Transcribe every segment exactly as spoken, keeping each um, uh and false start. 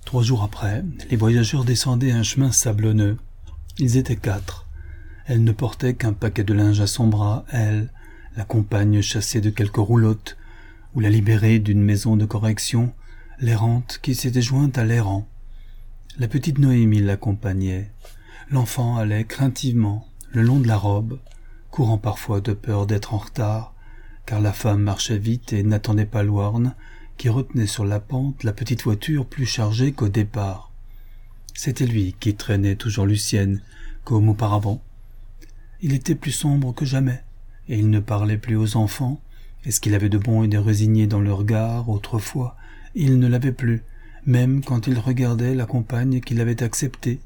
Trois jours après, les voyageurs descendaient un chemin sablonneux. Ils étaient quatre. Elle ne portait qu'un paquet de linge à son bras, elle, la compagne chassée de quelque roulotte, ou la libérée d'une maison de correction, l'errante qui s'était jointe à l'errant. La petite Noémie l'accompagnait. L'enfant allait craintivement, le long de la robe, courant parfois de peur d'être en retard, car la femme marchait vite et n'attendait pas Louarn, qui retenait sur la pente la petite voiture plus chargée qu'au départ. C'était lui qui traînait toujours Lucienne, comme auparavant. Il était plus sombre que jamais, et il ne parlait plus aux enfants, et ce qu'il avait de bon et de résigné dans le regard, autrefois, il ne l'avait plus, même quand il regardait la compagne qu'il avait acceptée.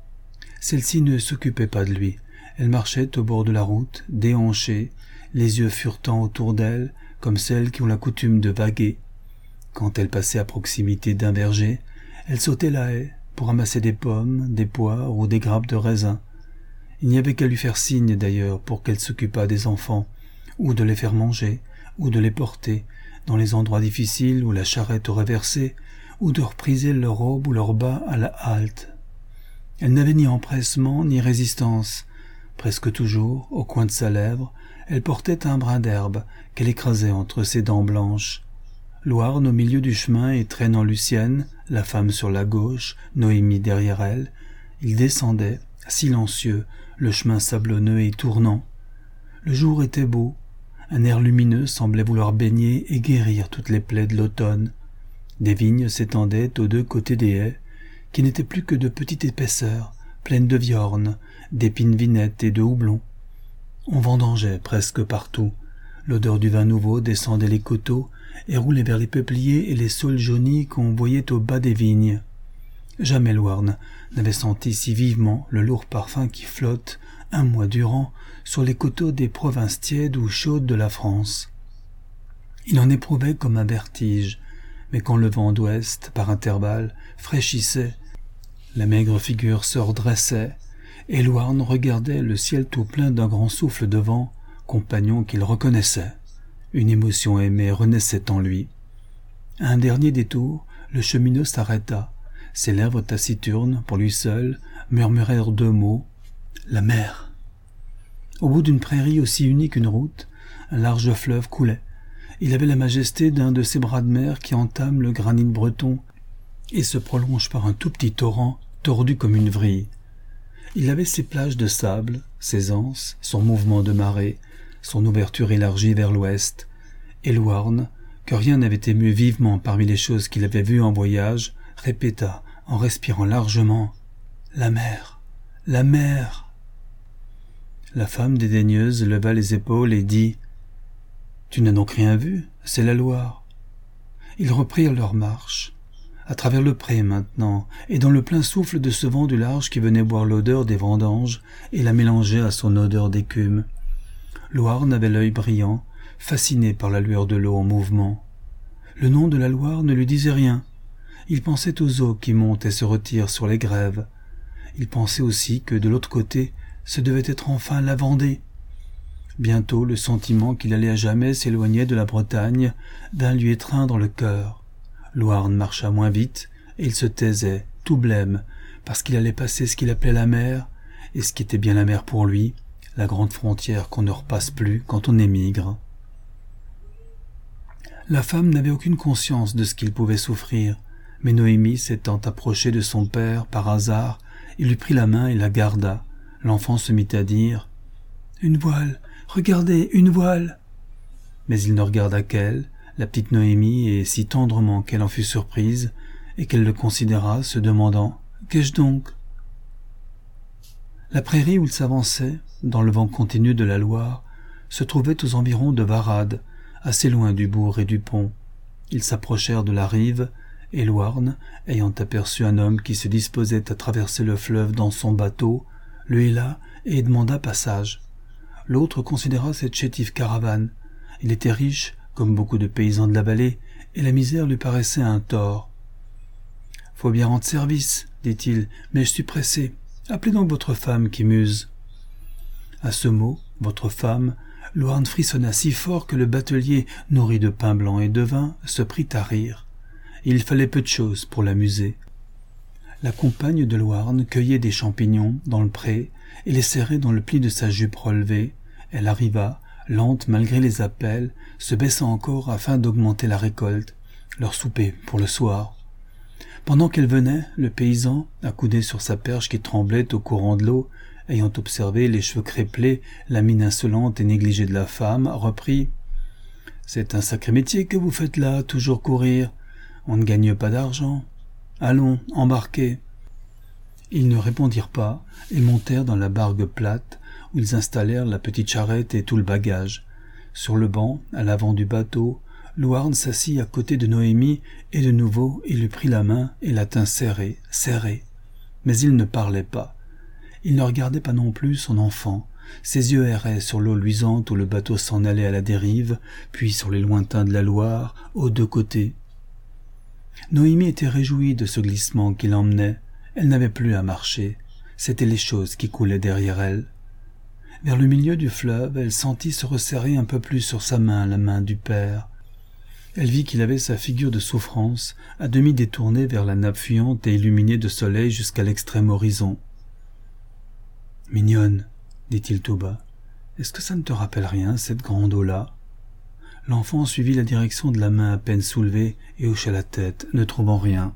Celle-ci ne s'occupait pas de lui. Elle marchait au bord de la route, déhanchée, les yeux furetants autour d'elle, comme celles qui ont la coutume de vaguer. Quand elle passait à proximité d'un verger, elle sautait la haie pour ramasser des pommes, des poires ou des grappes de raisin. Il n'y avait qu'à lui faire signe d'ailleurs pour qu'elle s'occupât des enfants, ou de les faire manger, ou de les porter, dans les endroits difficiles où la charrette aurait versé, ou de repriser leur robe ou leur bas à la halte. Elle n'avait ni empressement ni résistance. Presque toujours, au coin de sa lèvre, elle portait un brin d'herbe qu'elle écrasait entre ses dents blanches. Louarn au milieu du chemin et traînant Lucienne, la femme sur la gauche, Noémie derrière elle, ils descendaient, silencieux, le chemin sablonneux et tournant. Le jour était beau, un air lumineux semblait vouloir baigner et guérir toutes les plaies de l'automne. Des vignes s'étendaient aux deux côtés des haies, qui n'étaient plus que de petite épaisseur, pleines de viornes, d'épines vinettes et de houblon. On vendangeait presque partout. L'odeur du vin nouveau descendait les coteaux et roulait vers les peupliers et les saules jaunies qu'on voyait au bas des vignes. Jamais Louarn n'avait senti si vivement le lourd parfum qui flotte, un mois durant, sur les coteaux des provinces tièdes ou chaudes de la France. Il en éprouvait comme un vertige, mais quand le vent d'ouest, par intervalles, fraîchissait, la maigre figure se redressait, et Louarn regardait le ciel tout plein d'un grand souffle de vent, compagnon qu'il reconnaissait. Une émotion aimée renaissait en lui. À un dernier détour, le cheminot s'arrêta. Ses lèvres taciturnes, pour lui seul, murmurèrent deux mots, « La mer ». Au bout d'une prairie aussi unie qu'une route, un large fleuve coulait. Il avait la majesté d'un de ces bras de mer qui entament le granit breton et se prolongent par un tout petit torrent tordu comme une vrille. Il avait ses plages de sable, ses anses, son mouvement de marée, son ouverture élargie vers l'ouest, et Louarn, que rien n'avait ému vivement parmi les choses qu'il avait vues en voyage, répéta, en respirant largement, « La mer, la mer !» La femme dédaigneuse leva les épaules et dit, « Tu n'as donc rien vu, c'est la Loire. » Ils reprirent leur marche, à travers le pré maintenant, et dans le plein souffle de ce vent du large qui venait boire l'odeur des vendanges et la mélanger à son odeur d'écume. Louarn avait l'œil brillant, fasciné par la lueur de l'eau en mouvement. Le nom de la Loire ne lui disait rien. Il pensait aux eaux qui montent et se retirent sur les grèves. Il pensait aussi que de l'autre côté, ce devait être enfin la Vendée. Bientôt le sentiment qu'il allait à jamais s'éloigner de la Bretagne vint lui étreindre le cœur. Louarn marcha moins vite, et il se taisait, tout blême, parce qu'il allait passer ce qu'il appelait la mer, et ce qui était bien la mer pour lui, la grande frontière qu'on ne repasse plus quand on émigre. La femme n'avait aucune conscience de ce qu'il pouvait souffrir, mais Noémie, s'étant approchée de son père par hasard, il lui prit la main et la garda. L'enfant se mit à dire « Une voile, regardez, une voile !» Mais il ne regarda qu'elle, la petite Noémie, et si tendrement qu'elle en fut surprise, et qu'elle le considéra, se demandant « Qu'ai-je donc ?» La prairie où il s'avançait, dans le vent continu de la Loire, se trouvait aux environs de Varades, assez loin du bourg et du pont. Ils s'approchèrent de la rive, et Louarn, ayant aperçu un homme qui se disposait à traverser le fleuve dans son bateau, le héla et demanda passage. L'autre considéra cette chétive caravane. Il était riche, comme beaucoup de paysans de la vallée, et la misère lui paraissait un tort. « Faut bien rendre service, dit-il, mais je suis pressé. Appelez donc votre femme qui muse. » À ce mot, votre femme, Louarn frissonna si fort que le batelier, nourri de pain blanc et de vin, se prit à rire. Il fallait peu de choses pour l'amuser. La compagne de Louarn cueillait des champignons dans le pré et les serrait dans le pli de sa jupe relevée. Elle arriva, lente malgré les appels, se baissant encore afin d'augmenter la récolte, leur souper pour le soir. Pendant qu'elle venait, le paysan, accoudé sur sa perche qui tremblait au courant de l'eau, ayant observé les cheveux crépelés, la mine insolente et négligée de la femme, reprit « C'est un sacré métier que vous faites là, toujours courir. On ne gagne pas d'argent. Allons, embarquez. » Ils ne répondirent pas et montèrent dans la bargue plate, où ils installèrent la petite charrette et tout le bagage. Sur le banc, à l'avant du bateau, Louarn s'assit à côté de Noémie et de nouveau il lui prit la main et la tint serrée, serrée. Mais il ne parlait pas. Il ne regardait pas non plus son enfant. Ses yeux erraient sur l'eau luisante où le bateau s'en allait à la dérive, puis sur les lointains de la Loire, aux deux côtés. Noémie était réjouie de ce glissement qui l'emmenait. Elle n'avait plus à marcher. C'étaient les choses qui coulaient derrière elle. Vers le milieu du fleuve, elle sentit se resserrer un peu plus sur sa main la main du père. Elle vit qu'il avait sa figure de souffrance, à demi détournée vers la nappe fuyante et illuminée de soleil jusqu'à l'extrême horizon. « Mignonne, dit-il tout bas, est-ce que ça ne te rappelle rien, cette grande eau-là » L'enfant suivit la direction de la main à peine soulevée et hocha la tête, ne trouvant rien.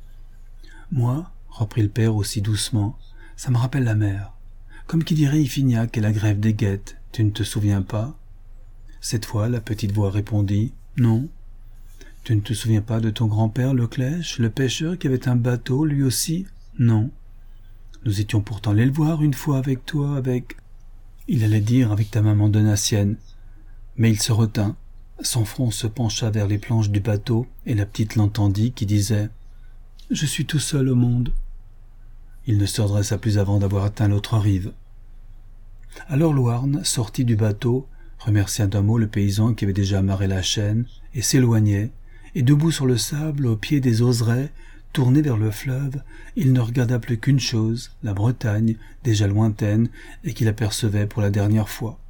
« Moi, reprit le père aussi doucement, ça me rappelle la mer. Comme qui dirait Ifignac et la grève des guettes, tu ne te souviens pas ?» Cette fois, la petite voix répondit « Non. » « Tu ne te souviens pas de ton grand-père, le Clèche, le pêcheur qui avait un bateau, lui aussi ? Non. Nous étions pourtant allés le voir une fois avec toi, avec... » Il allait dire avec ta maman donatienne, mais il se retint. Son front se pencha vers les planches du bateau et la petite l'entendit qui disait « Je suis tout seul au monde. » Il ne se redressa plus avant d'avoir atteint l'autre rive. Alors Louarn sortit du bateau, remercia d'un mot le paysan qui avait déjà amarré la chaîne, et s'éloignait, et debout sur le sable, au pied des oserets, tourné vers le fleuve, il ne regarda plus qu'une chose, la Bretagne, déjà lointaine, et qu'il apercevait pour la dernière fois.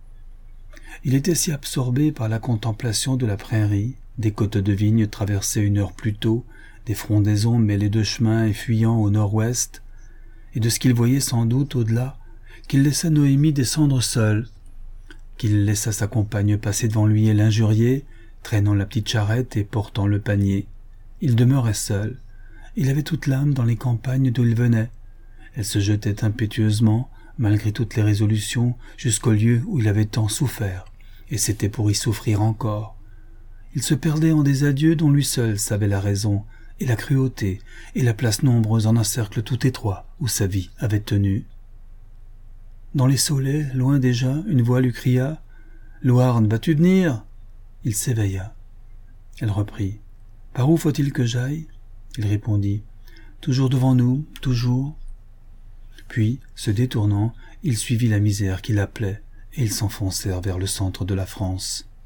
Il était si absorbé par la contemplation de la prairie, des côtes de vignes traversées une heure plus tôt, des frondaisons mêlées de chemins et fuyant au nord-ouest, et de ce qu'il voyait sans doute au-delà, qu'il laissa Noémie descendre seule, qu'il laissa sa compagne passer devant lui et l'injurier, traînant la petite charrette et portant le panier. Il demeurait seul. Il avait toute l'âme dans les campagnes d'où il venait. Elle se jetait impétueusement, malgré toutes les résolutions, jusqu'au lieu où il avait tant souffert, et c'était pour y souffrir encore. Il se perdait en des adieux dont lui seul savait la raison, et la cruauté, et la place nombreuse en un cercle tout étroit où sa vie avait tenu. Dans les saulets, loin déjà, une voix lui cria « Louarn, vas-tu venir ?» Il s'éveilla. Elle reprit « Par où faut-il que j'aille ?» Il répondit « Toujours devant nous, toujours. » Puis, se détournant, il suivit la misère qui l'appelait, et ils s'enfoncèrent vers le centre de la France.